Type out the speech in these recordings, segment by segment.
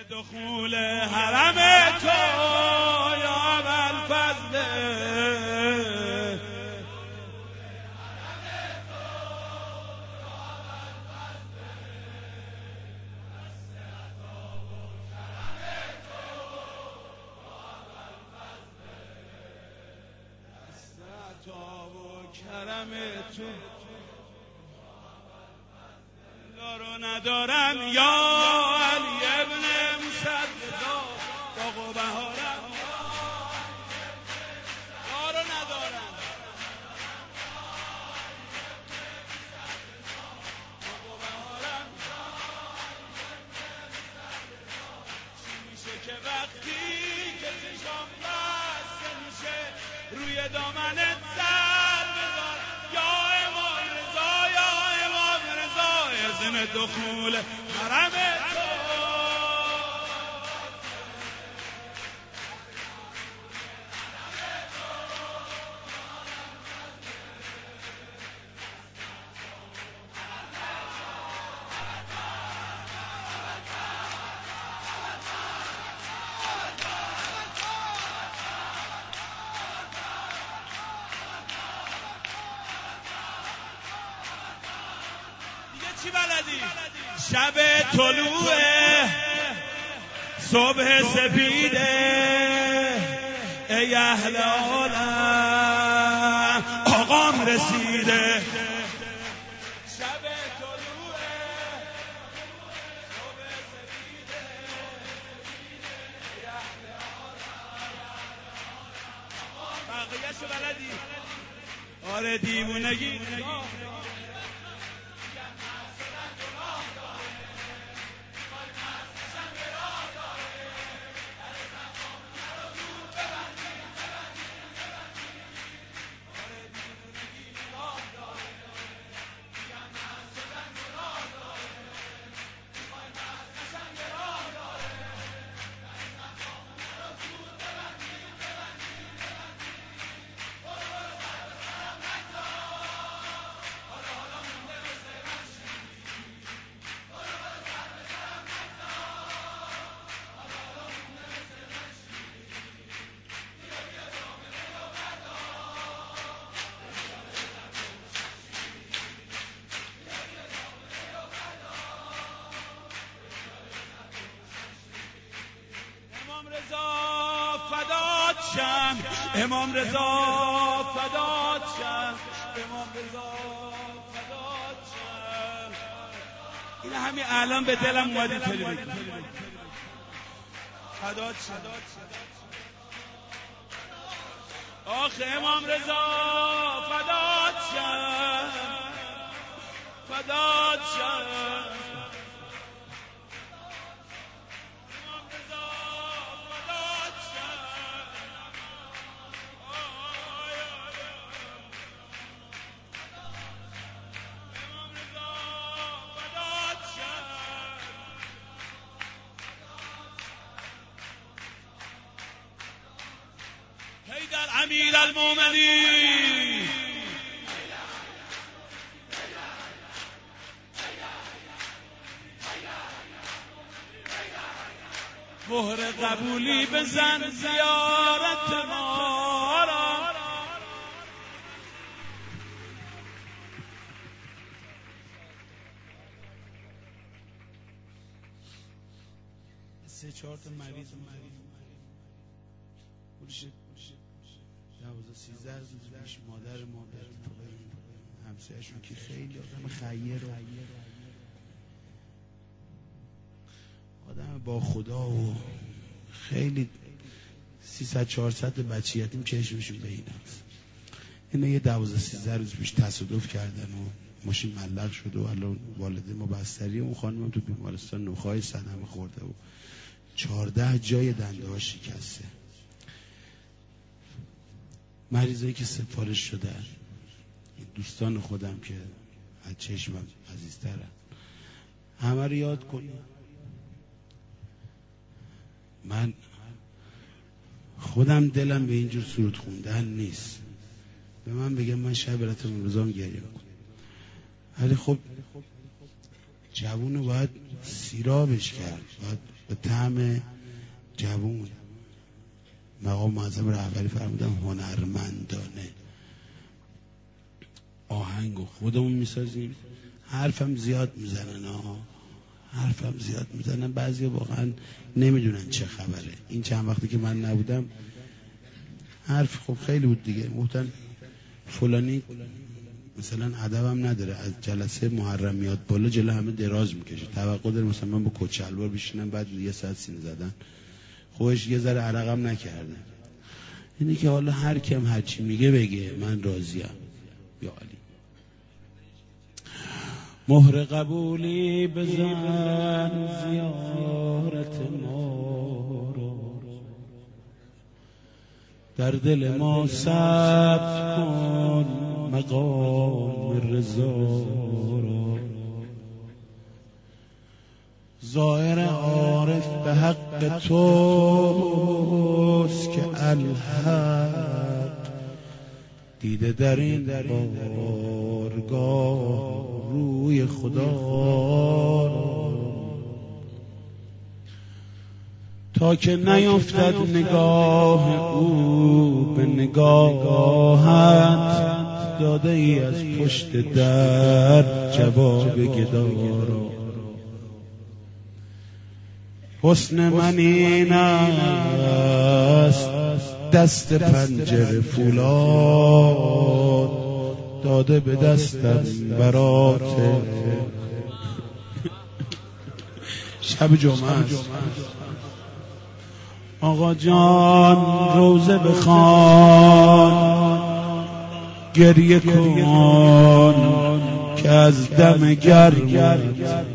دخول حرم تو یا ابوالفضل کرم تو رو ندارم یا علی ابن مصدق باغ و بهارم رو ندارم باغ و بهارم چی میشه که وقتی که چشام بسته میشه روی دامنت سر بذار یا امام رضا یا امام رضا اذن دخول حرم تو چی بلدی؟ شب طلوعه صبح سپیده ای اهل عالم آقام رسیده شب طلوعه صبح سپیده ای اهل عالم بقیه‌شو بلدی؟ آره دیوونگی امام رضا فدات شم امام رضا فدات شم این همین الان به دلم اومد اینطوری بگم فدات شم آخه امام رضا فدات شم فدات شم حیدر امیر المومنین مهر قبولی بزن زیارت ما را 3-4 تا مریض پولش 12-13 روز مادر ما به همسایه‌شون که خیلی آدم خیر و آدم با خدا و خیلی 300-400 بچه یتیم چشمشون به این هست. اینا یه 12-13 روز پیش تصادف کردن و ماشین ملق شده و الان والده ما بستری اون خانم تو بیمارستان نخاع صدمه خورده و 14 جای دنده ها شکسته. مریضایی که سفارش شده این دوستان خودم که از چشمم عزیزترن همه رو یاد کنیم. من خودم دلم به اینجور سرود خوندن نیست، به من بگم من شب برات امروزام گریه کنم، ولی خب جوون رو باید سیرابش کرد، باید به طعم جوون. مقام معظم رهبری فرمودن هنرمندانه آهنگو خودمون میسازیم. حرفم زیاد میزنن بعضی واقعا نمیدونن چه خبره. این چند وقتی که من نبودم حرف خب خیلی بود دیگه. گفتن فلانی مثلا ادبم نداره، از جلسه محرم میاد بالا جلو همه دراز میکشه، توقع داره مثلا من با کچلوار بشینم بعد یه ساعت سینه زدن. خودش یه ذره عرقم نکرده. اینه که حالا هر کم هر چی میگه بگه، من راضیم. یا علی مهر قبولی بزن زیارت ما رو، در دل ما ثبت کن مقام رضا رو. ظاهر عارف به حق توست که الحق دیده در این بارگاه روی خدا رو. تا که نیفتد نگاه او به نگاهت، داده ای از پشت در جواب گدا رو. حسن من این است دست پنجره فولاد، داده به دستم برات شب جمعه است. آقا جان روزه بخوان، گریه کن که از دم گرمت.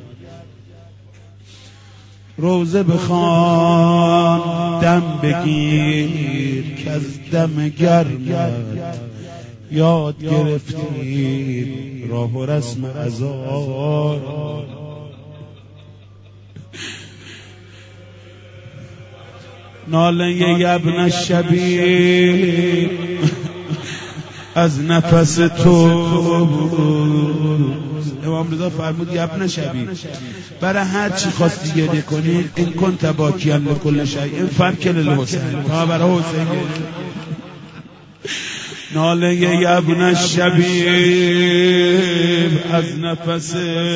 روزه بخوان دم بگیر که از دم گرمت یاد گرفتیم راه و رسم عزار. ناله یبن شبیب از نفس تو. امام رضا فرمود یبن شبیب برای هر چی خواستی گریه کنی این کن تباکیاً لکل شیء فبکل للحسین، تا برای حسین ناله یبن شبیب از نفس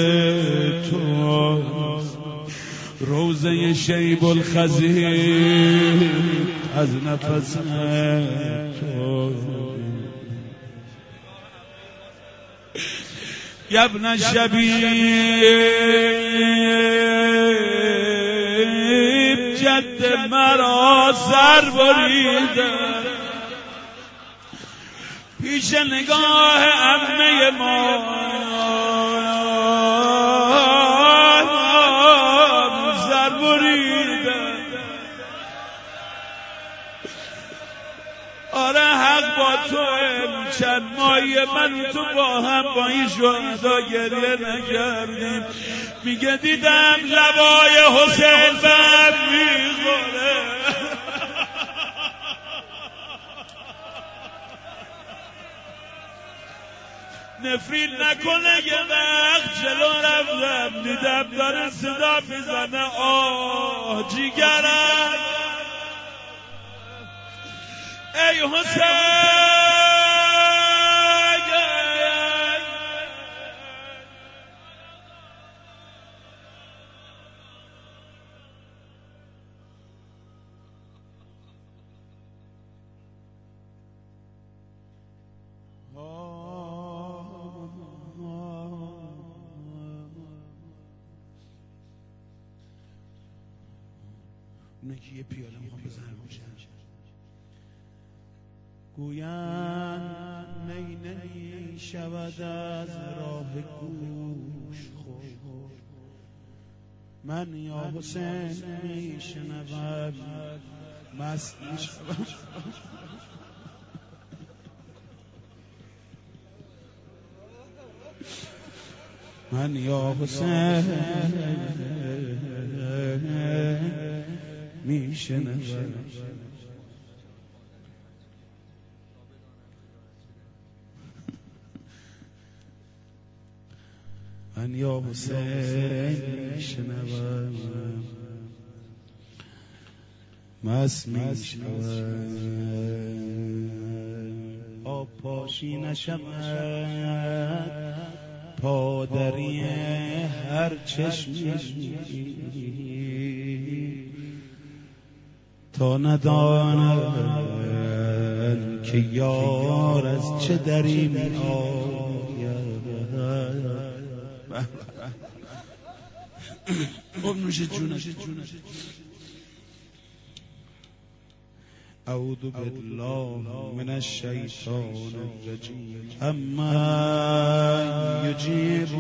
تو، روزه شیب الخزیب از نفس تو. یبن شبیب جد مرا سر بریده، پیش نگاه عمه ما سر بریده. آره حق با تو، چند ماهی من تو با هم با این شهدا گریه نکردیم. میگه دیدم لبای حسین بهم میخوره. نفرین نکنه یه وقت جلو رفتم دیدم داره صدا میزنه آه جیگرم ای حسین. اونه که یه پیاله میخوام بزنم روشن گویند نی نمی شود از راه گوش خود، من یا حسین میشنوم مست میشوم. من یا حسین میشنوم. من یا حسین میشنوم مست میشنوم آب پاشی نشود پادری هر چشمی تا ندانم که یار از چه دری می آید. نوش جونش. اعوذ بالله من الشیطان الرجیم اما یجیب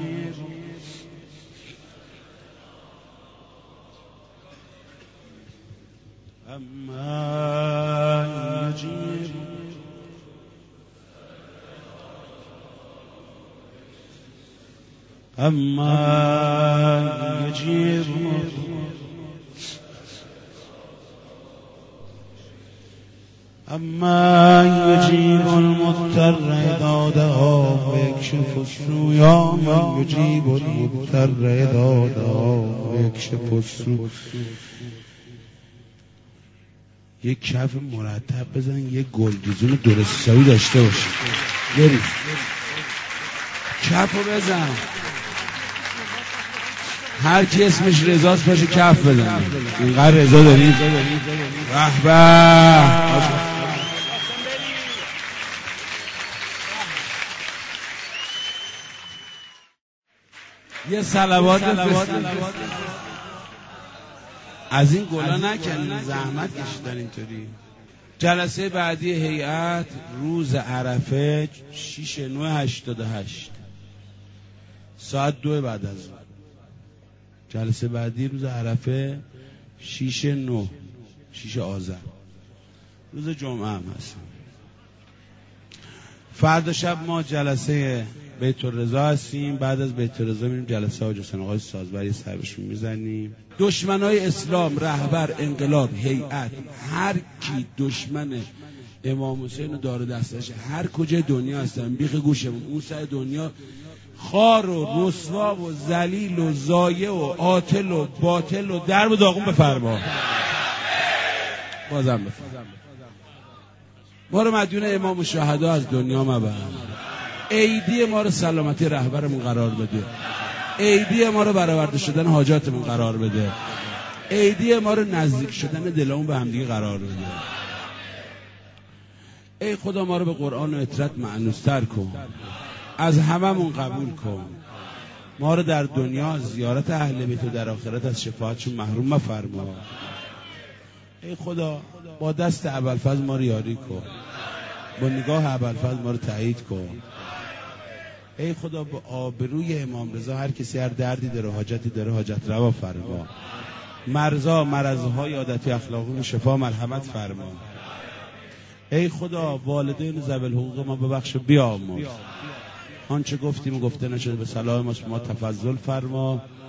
أما يجيب المضطر إذا دعاه ويكشف السوء يا من يجيب المضطر إذا دعاه ويكشف السوء. یک کف مرتب بزن، یک گلدوزون درستایی داشته باشی. بریم کفو بزن، هر کی اسمش رضاست باشه کف بزن. اینقدر رضا داریم. رهبر یه صلوات از این گلا نکنین، زحمت کشیدن اینطوری. جلسه بعدی هیئت روز عرفه 6/9/88 ساعت 2 بعد از ظهر. جلسه بعدی روز عرفه 6/9 6 آذر روز جمعه هم هست. فردا شب ما جلسه بیت الرضا هستیم. بعد از بیت الرضا میریم جلسه حاج حسین آقای سازبری سربشون میزنیم. دشمنای اسلام، رهبر، انقلاب، هیئت، هر کی دشمن امام حسین رو داره دستش، هر کجای دنیا هستن، بیخ گوشمون، اون سر دنیا، خار و رسوا و ذلیل و ضایع و عاطل و باطل و درب و داغون بفرما. بازم بفرما. ما رو مدیون امام الشهدا از دنیا مبر. عیدی ما رو سلامتی رهبرمون قرار بده. عیدی ما رو برآورده شدن حاجاتمون قرار بده. عیدی ما رو نزدیک شدن دلمون به همدیگه قرار بده. ای خدا ما رو به قرآن و اطرت مأنوستر کن، از هممون قبول کن. ما رو در دنیا زیارت اهل بیت و در آخرت از شفاعتشون محروم مفرما. ای خدا با دست ابوالفضل ما رو یاری کن، با نگاه ابوالفضل ما رو تایید کن. ای خدا با آبروی امام رضا هر کسی هر دردی داره، حاجتی داره، حاجت روا فرما. مرضهای عادتی اخلاقی شفا مرحمت فرما. ای خدا والدین ذوی الحقوق ما ببخش و بیامرز. آنچه گفتیم و گفته نشده به صلاح ما تفضل فرما.